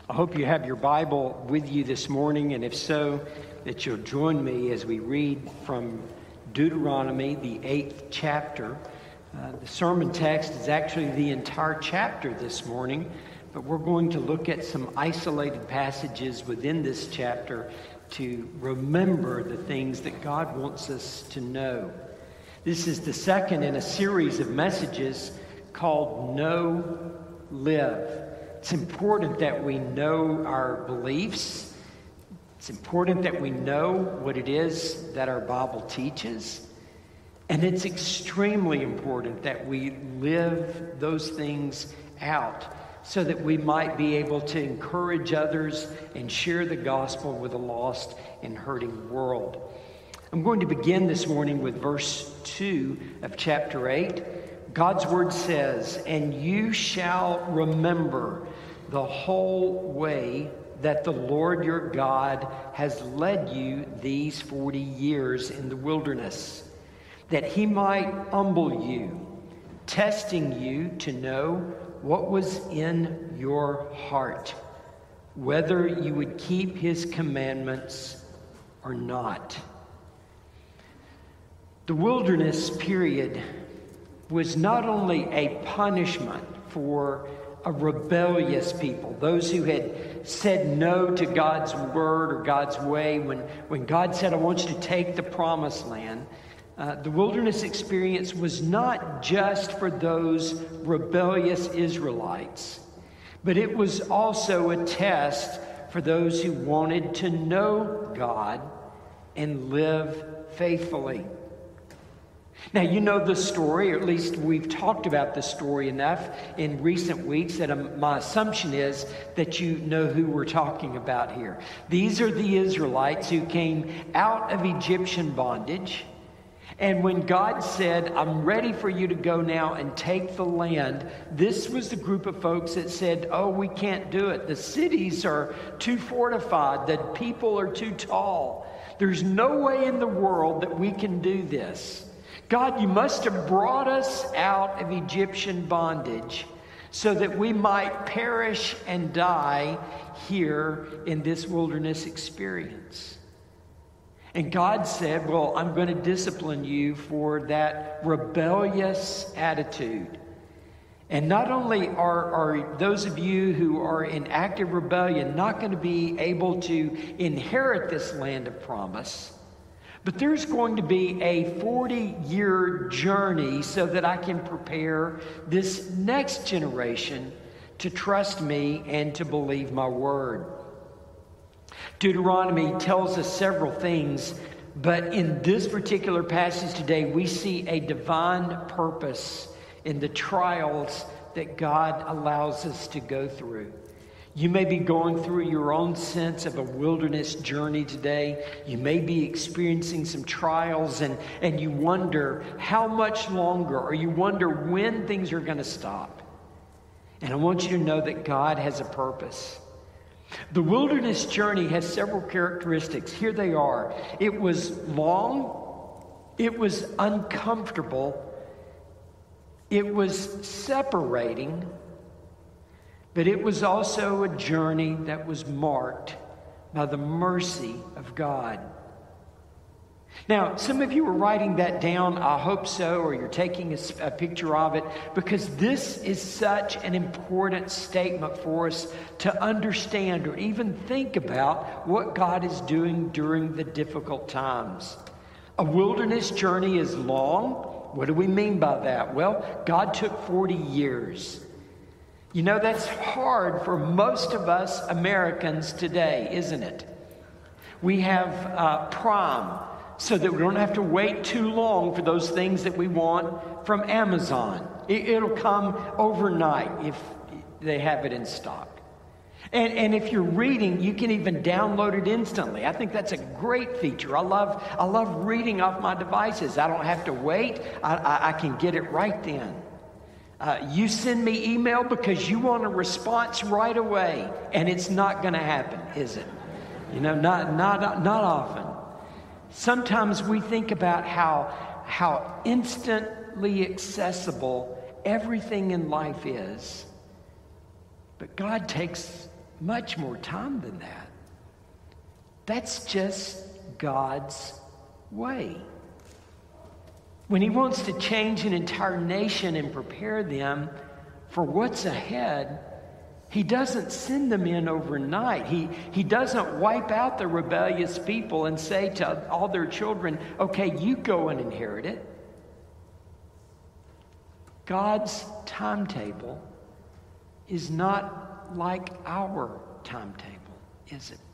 I hope you have your Bible with you this morning, and if so, that you'll join me as we read from Deuteronomy, the 8th chapter. The sermon text is actually the entire chapter this morning, but we're going to look at some isolated passages within this chapter to remember the things that God wants us to know. This is the second in a series of messages called Know, Live. It's important that we know our beliefs. It's important that we know what it is that our Bible teaches. And it's extremely important that we live those things out so that we might be able to encourage others and share the gospel with a lost and hurting world. I'm going to begin this morning with verse 2 of chapter 8. God's word says, "And you shall remember the whole way that the Lord your God has led you these 40 years in the wilderness, that he might humble you, testing you to know what was in your heart, whether you would keep his commandments or not." The wilderness period was not only a punishment for a rebellious people, those who had said no to God's word or God's way. When God said, "I want you to take the promised land," the wilderness experience was not just for those rebellious Israelites, but it was also a test for those who wanted to know God and live faithfully. Now, you know the story, or at least we've talked about the story enough in recent weeks that my assumption is that you know who we're talking about here. These are the Israelites who came out of Egyptian bondage. And when God said, "I'm ready for you to go now and take the land," this was the group of folks that said, "Oh, we can't do it. The cities are too fortified. The people are too tall. There's no way in the world that we can do this. God, you must have brought us out of Egyptian bondage so that we might perish and die here in this wilderness experience." And God said, "Well, I'm going to discipline you for that rebellious attitude. And not only are those of you who are in active rebellion not going to be able to inherit this land of promise, but there's going to be a 40-year journey so that I can prepare this next generation to trust me and to believe my word." Deuteronomy tells us several things, but in this particular passage today, we see a divine purpose in the trials that God allows us to go through. You may be going through your own sense of a wilderness journey today. You may be experiencing some trials and you wonder how much longer, or you wonder when things are going to stop. And I want you to know that God has a purpose. The wilderness journey has several characteristics. Here they are. It was long. It was uncomfortable. It was separating. But it was also a journey that was marked by the mercy of God. Now, some of you are writing that down, I hope so, or you're taking a picture of it, because this is such an important statement for us to understand or even think about what God is doing during the difficult times. A wilderness journey is long. What do we mean by that? Well, God took 40 years. You know, that's hard for most of us Americans today, isn't it? We have Prime, so that we don't have to wait too long for those things that we want from Amazon. It'll come overnight if they have it in stock. And if you're reading, you can even download it instantly. I think that's a great feature. I love reading off my devices. I don't have to wait. I can get it right then. You send me email because you want a response right away, and it's not going to happen, is it? You know, not often. Sometimes we think about how instantly accessible everything in life is. But God takes much more time than that. That's just God's way. When he wants to change an entire nation and prepare them for what's ahead, he doesn't send them in overnight. He doesn't wipe out the rebellious people and say to all their children, okay, you go and inherit it. God's timetable is not like our timetable, is it?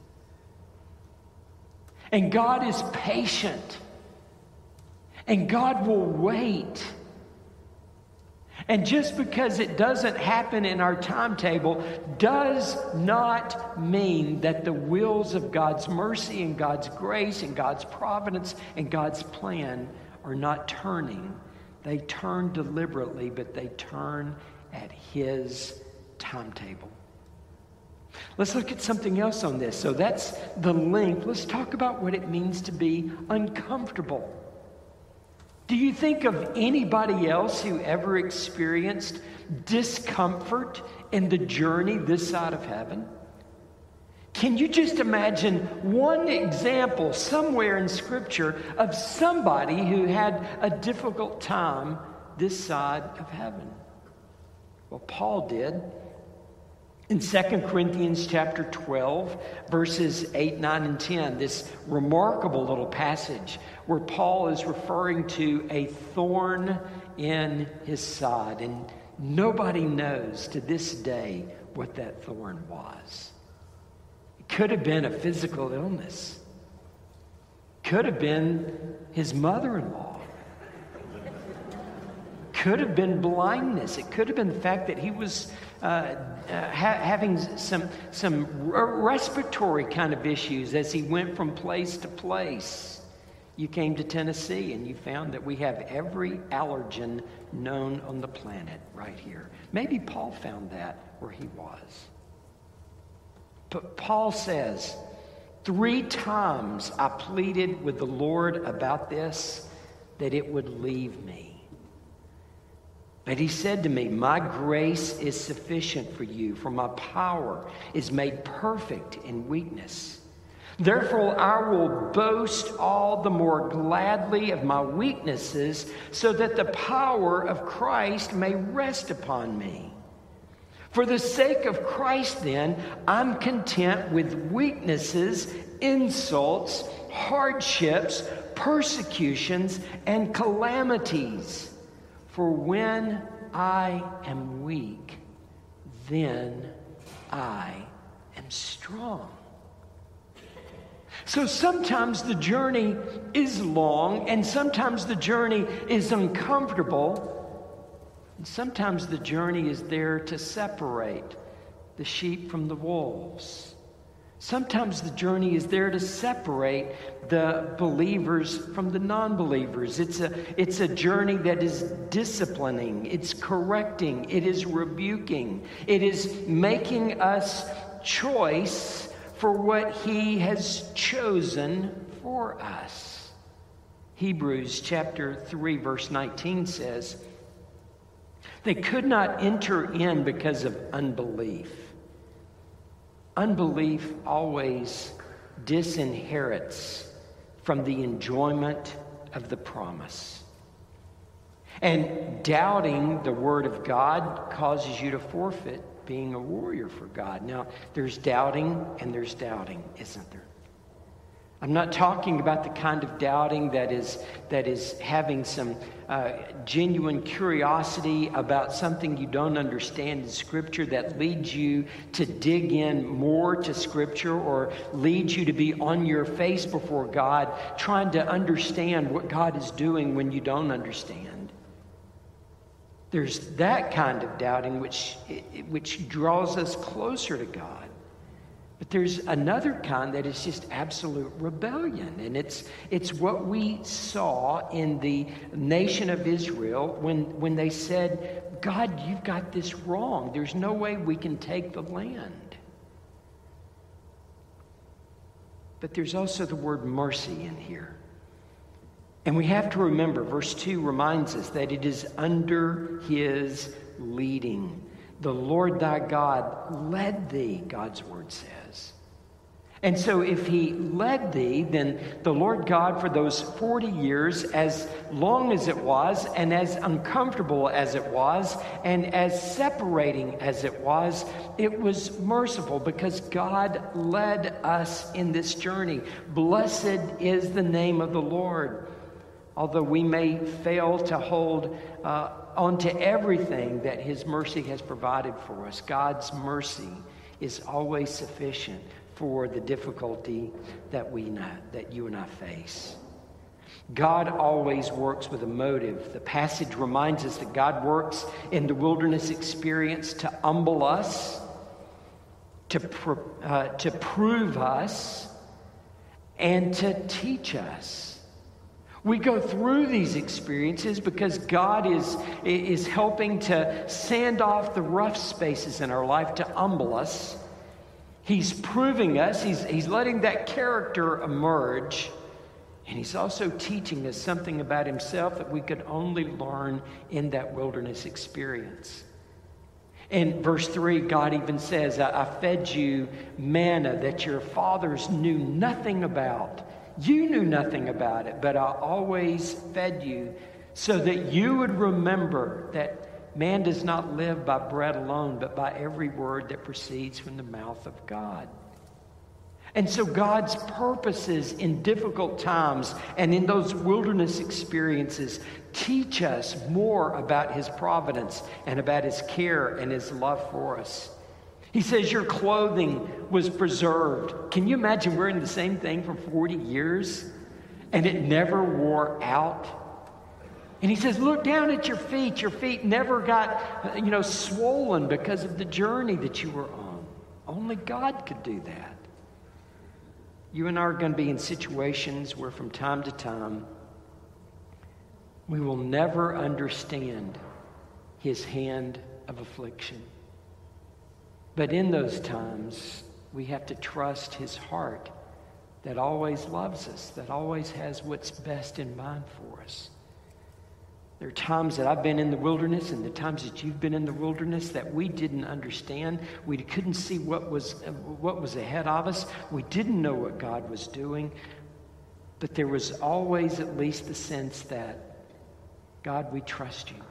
And God is patient. And God will wait. And just because it doesn't happen in our timetable does not mean that the wheels of God's mercy and God's grace and God's providence and God's plan are not turning. They turn deliberately, but they turn at His timetable. Let's look at something else on this. So that's the length. Let's talk about what it means to be uncomfortable. Do you think of anybody else who ever experienced discomfort in the journey this side of heaven? Can you just imagine one example somewhere in Scripture of somebody who had a difficult time this side of heaven? Well, Paul did. In 2 Corinthians chapter 12, verses 8, 9, and 10, this remarkable little passage where Paul is referring to a thorn in his side. And nobody knows to this day what that thorn was. It could have been a physical illness. Could have been his mother-in-law. Could have been blindness. It could have been the fact that he was having some respiratory kind of issues as he went from place to place. You came to Tennessee and you found that we have every allergen known on the planet right here. Maybe Paul found that where he was. But Paul says, 3 times I pleaded with the Lord about this, that it would leave me. But he said to me, my grace is sufficient for you, for my power is made perfect in weakness. Therefore, I will boast all the more gladly of my weaknesses, so that the power of Christ may rest upon me. For the sake of Christ, then, I'm content with weaknesses, insults, hardships, persecutions, and calamities. For when I am weak, then I am strong. So sometimes the journey is long, and sometimes the journey is uncomfortable, and sometimes the journey is there to separate the sheep from the wolves. Sometimes the journey is there to separate the believers from the non-believers. It's a journey that is disciplining, it's correcting, it is rebuking, it is making us choice for what He has chosen for us. Hebrews chapter 3 verse 19 says, they could not enter in because of unbelief. Unbelief always disinherits from the enjoyment of the promise. And doubting the Word of God causes you to forfeit being a warrior for God. Now, there's doubting and there's doubting, isn't there? I'm not talking about the kind of doubting that is having some genuine curiosity about something you don't understand in Scripture that leads you to dig in more to Scripture or leads you to be on your face before God trying to understand what God is doing when you don't understand. There's that kind of doubting which draws us closer to God. But there's another kind that is just absolute rebellion. And it's what we saw in the nation of Israel when they said, God, you've got this wrong. There's no way we can take the land. But there's also the word mercy in here. And we have to remember, verse 2 reminds us that it is under His leading The Lord thy God led thee, God's word says. And so if he led thee, then the Lord God for those 40 years, as long as it was, and as uncomfortable as it was, and as separating as it was merciful because God led us in this journey. Blessed is the name of the Lord. Although we may fail to hold onto everything that his mercy has provided for us, God's mercy is always sufficient for the difficulty that you and I face. God always works with a motive. The passage reminds us that God works in the wilderness experience to humble us, to prove us, and to teach us. We go through these experiences because God is helping to sand off the rough spaces in our life to humble us. He's proving us. He's letting that character emerge. And he's also teaching us something about himself that we could only learn in that wilderness experience. In verse 3, God even says, I fed you manna that your fathers knew nothing about. You knew nothing about it, but I always fed you so that you would remember that man does not live by bread alone, but by every word that proceeds from the mouth of God. And so God's purposes in difficult times and in those wilderness experiences teach us more about his providence and about his care and his love for us. He says your clothing was preserved. Can you imagine wearing the same thing for 40 years and it never wore out? And he says, look down at your feet. Your feet never got, swollen because of the journey that you were on. Only God could do that. You and I are going to be in situations where from time to time, we will never understand his hand of affliction. But in those times, we have to trust his heart that always loves us, that always has what's best in mind for us. There are times that I've been in the wilderness and the times that you've been in the wilderness that we didn't understand. We couldn't see what was ahead of us. We didn't know what God was doing. But there was always at least the sense that, God, we trust you.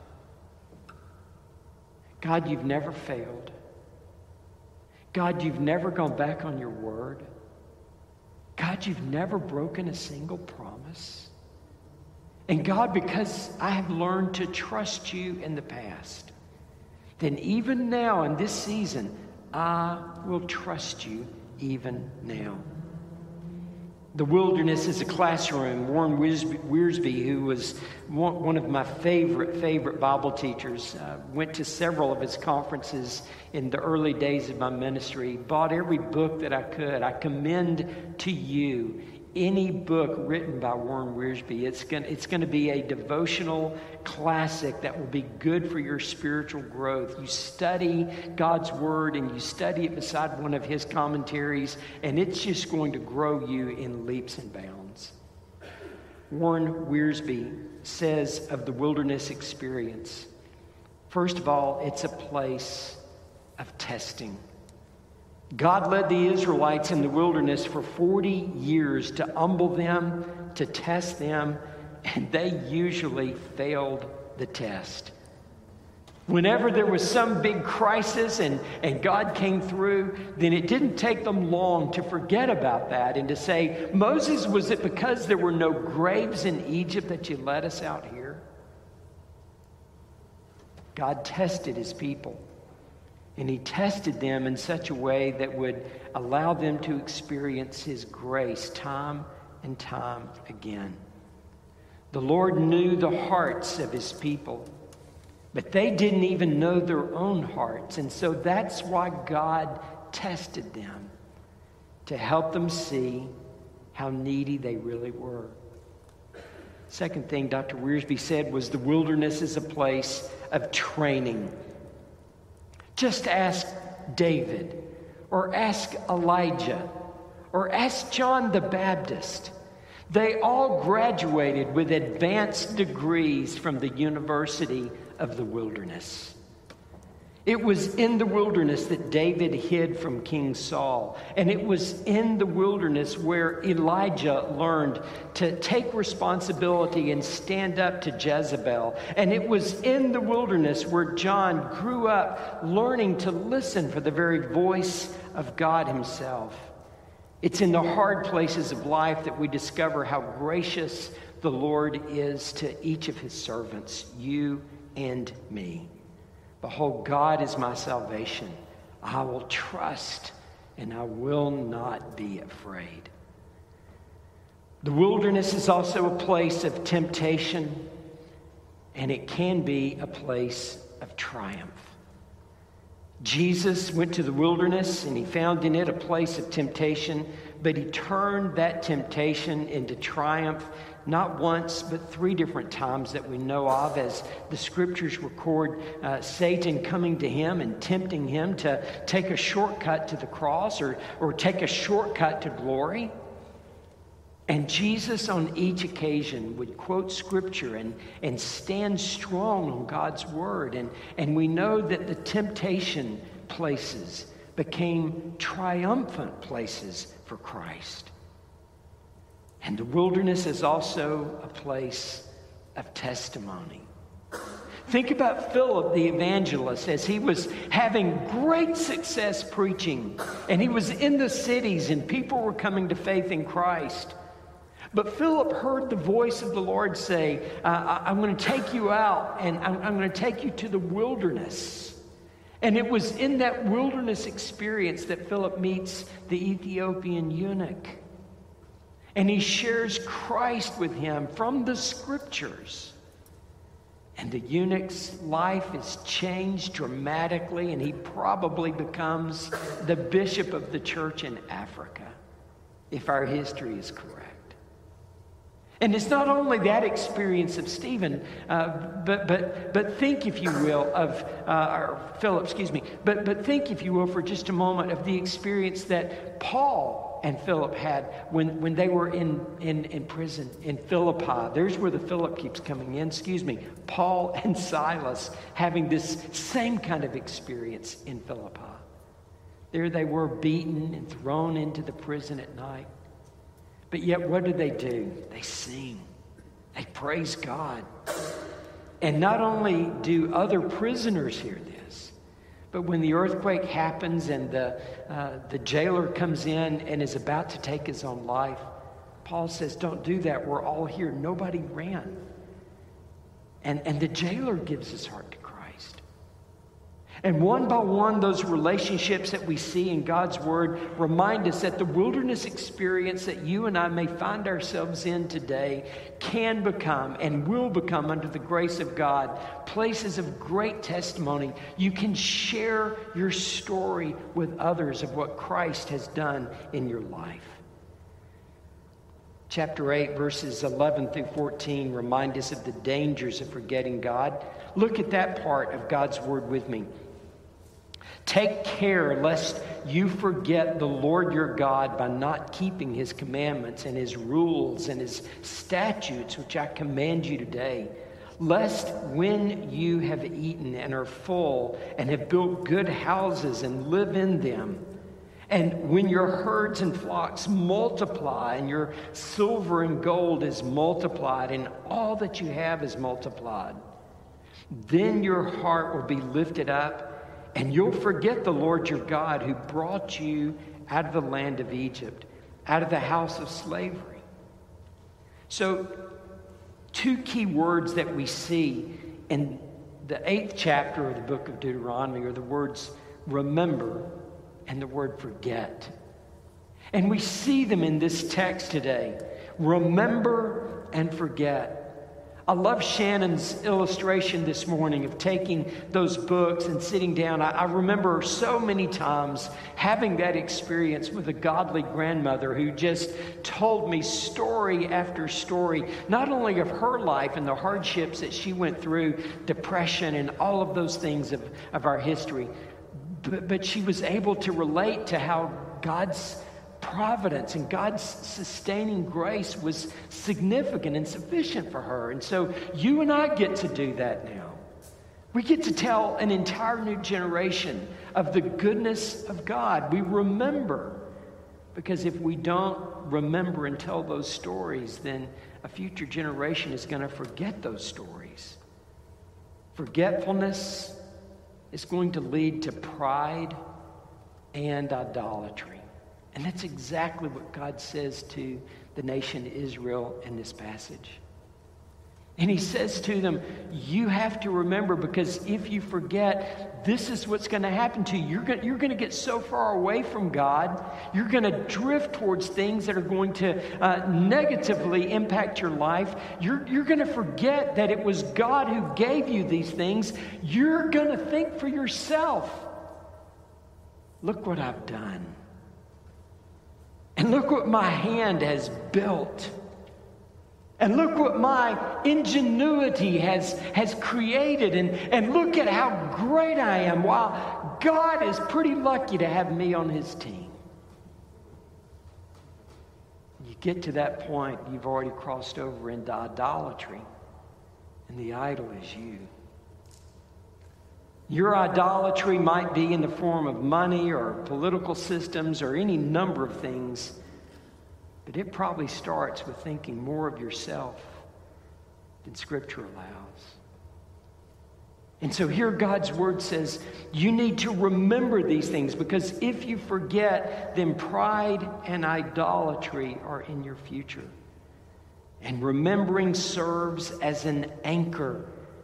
God, you've never failed. God, you've never gone back on your word. God, you've never broken a single promise. And God, because I have learned to trust you in the past, then even now in this season, I will trust you even now. The wilderness is a classroom. Warren Wiersbe, who was one of my favorite Bible teachers, went to several of his conferences in the early days of my ministry, bought every book that I could. I commend to you any book written by Warren Wiersbe. It's going to be a devotional classic that will be good for your spiritual growth. You study God's Word and you study it beside one of his commentaries, and it's just going to grow you in leaps and bounds. Warren Wiersbe says of the wilderness experience, first of all, it's a place of testing. God led the Israelites in the wilderness for 40 years to humble them, to test them, and they usually failed the test. Whenever there was some big crisis and God came through, then it didn't take them long to forget about that and to say, Moses, was it because there were no graves in Egypt that you led us out here? God tested his people. And he tested them in such a way that would allow them to experience his grace time and time again. The Lord knew the hearts of his people, but they didn't even know their own hearts. And so that's why God tested them, to help them see how needy they really were. Second thing Dr. Wiersbe said was the wilderness is a place of training. Just ask David, or ask Elijah, or ask John the Baptist. They all graduated with advanced degrees from the University of the Wilderness. It was in the wilderness that David hid from King Saul. And it was in the wilderness where Elijah learned to take responsibility and stand up to Jezebel. And it was in the wilderness where John grew up learning to listen for the very voice of God himself. It's in the hard places of life that we discover how gracious the Lord is to each of his servants, you and me. Behold, God is my salvation. I will trust and I will not be afraid. The wilderness is also a place of temptation, and it can be a place of triumph. Jesus went to the wilderness and he found in it a place of temptation, but he turned that temptation into triumph not once, but 3 different times that we know of, as the scriptures record Satan coming to him and tempting him to take a shortcut to the cross or take a shortcut to glory. And Jesus on each occasion would quote scripture and stand strong on God's word. And we know that the temptation places became triumphant places for Christ. And the wilderness is also a place of testimony. Think about Philip the evangelist as he was having great success preaching. And he was in the cities and people were coming to faith in Christ. But Philip heard the voice of the Lord say, I'm going to take you out and I'm going to take you to the wilderness. And it was in that wilderness experience that Philip meets the Ethiopian eunuch. And he shares Christ with him from the scriptures. And the eunuch's life is changed dramatically, and he probably becomes the bishop of the church in Africa, if our history is correct. And it's not only that experience of Stephen, but think, if you will, of or Philip, excuse me. But think, if you will, for just a moment of the experience that Paul and Philip had when they were in prison in Philippi. There's where the Philip keeps coming in. Excuse me. Paul and Silas having this same kind of experience in Philippi. There they were, beaten and thrown into the prison at night. But yet, what do? They sing. They praise God. And not only do other prisoners hear this, but when the earthquake happens and the jailer comes in and is about to take his own life, Paul says, don't do that. We're all here. Nobody ran. And the jailer gives his heart to Christ. And one by one, those relationships that we see in God's Word remind us that the wilderness experience that you and I may find ourselves in today can become and will become, under the grace of God, places of great testimony. You can share your story with others of what Christ has done in your life. Chapter 8, verses 11 through 14 remind us of the dangers of forgetting God. Look at that part of God's Word with me. Take care lest you forget the Lord your God by not keeping his commandments and his rules and his statutes, which I command you today. Lest when you have eaten and are full and have built good houses and live in them, and when your herds and flocks multiply and your silver and gold is multiplied and all that you have is multiplied, then your heart will be lifted up and you'll forget the Lord your God who brought you out of the land of Egypt, out of the house of slavery. So, 2 key words that we see in the 8th chapter of the book of Deuteronomy are the words remember and the word forget. And we see them in this text today. Remember and forget. I love Shannon's illustration this morning of taking those books and sitting down. I remember so many times having that experience with a godly grandmother who just told me story after story, not only of her life and the hardships that she went through, depression and all of those things of our history, but she was able to relate to how God's providence and God's sustaining grace was significant and sufficient for her. And so you and I get to do that now. We get to tell an entire new generation of the goodness of God. We remember, because if we don't remember and tell those stories, then a future generation is going to forget those stories. Forgetfulness is going to lead to pride and idolatry. And that's exactly what God says to the nation Israel in this passage. And he says to them, you have to remember, because if you forget, this is what's going to happen to you. You're going to get so far away from God. You're going to drift towards things that are going to negatively impact your life. You're going to forget that it was God who gave you these things. You're going to think for yourself, look what I've done. And look what my hand has built. And look what my ingenuity has created. And look at how great I am. Wow, God is pretty lucky to have me on his team. You get to that point, you've already crossed over into idolatry. And the idol is you. Your idolatry might be in the form of money or political systems or any number of things. But it probably starts with thinking more of yourself than Scripture allows. And so here God's Word says, you need to remember these things, because if you forget, then pride and idolatry are in your future. And remembering serves as an anchor.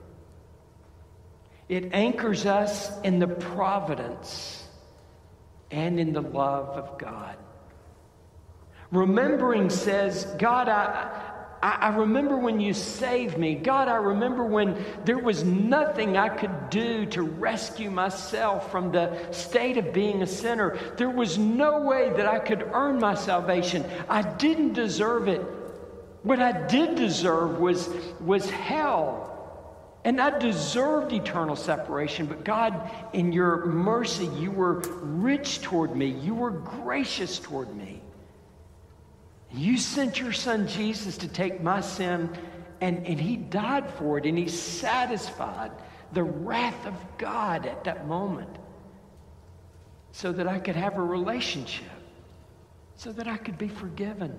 It anchors us in the providence and in the love of God. Remembering says, God, I remember when you saved me. God, I remember when there was nothing I could do to rescue myself from the state of being a sinner. There was no way that I could earn my salvation. I didn't deserve it. What I did deserve was hell. And I deserved eternal separation. But God, in your mercy, you were rich toward me. You were gracious toward me. You sent your son Jesus to take my sin, and he died for it, and he satisfied the wrath of God at that moment so that I could have a relationship, so that I could be forgiven.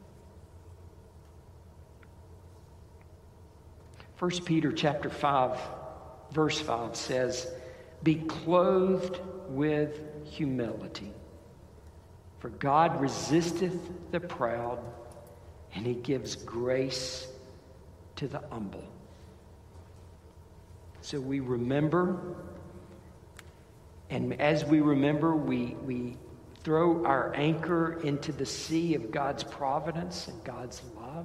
1 Peter chapter 5, verse 5 says, be clothed with humility. For God resisteth the proud, and he gives grace to the humble. So we remember, and as we remember, we throw our anchor into the sea of God's providence and God's love.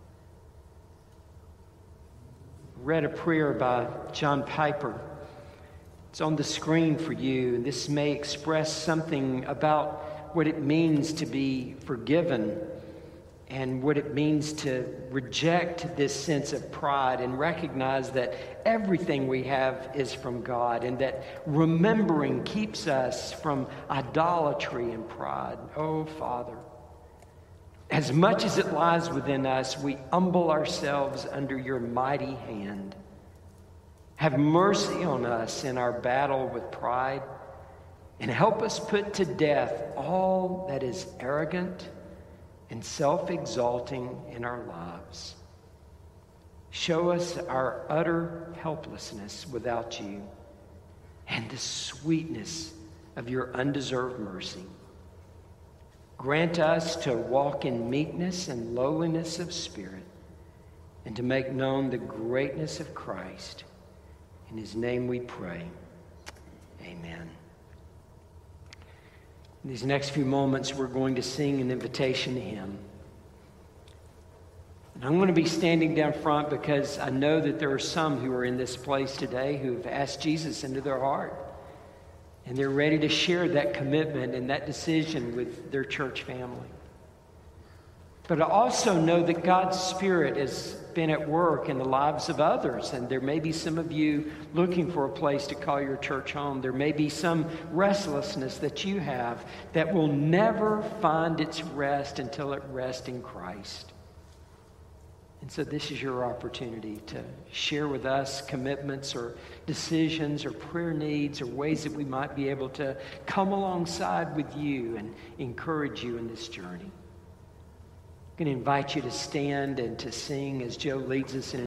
Read a prayer by John Piper. It's on the screen for you, and this may express something about what it means to be forgiven and what it means to reject this sense of pride and recognize that everything we have is from God, and that remembering keeps us from idolatry and pride. Oh, Father, as much as it lies within us, we humble ourselves under your mighty hand. Have mercy on us in our battle with pride, and help us put to death all that is arrogant and self-exalting in our lives. Show us our utter helplessness without you and the sweetness of your undeserved mercy. Grant us to walk in meekness and lowliness of spirit, and to make known the greatness of Christ. In his name we pray. Amen. In these next few moments, we're going to sing an invitation hymn. And I'm going to be standing down front because I know that there are some who are in this place today who have asked Jesus into their heart. And they're ready to share that commitment and that decision with their church family. But I also know that God's Spirit has been at work in the lives of others. And there may be some of you looking for a place to call your church home. There may be some restlessness that you have that will never find its rest until it rests in Christ. And so this is your opportunity to share with us commitments or decisions or prayer needs or ways that we might be able to come alongside with you and encourage you in this journey. I'm going to invite you to stand and to sing as Joe leads us in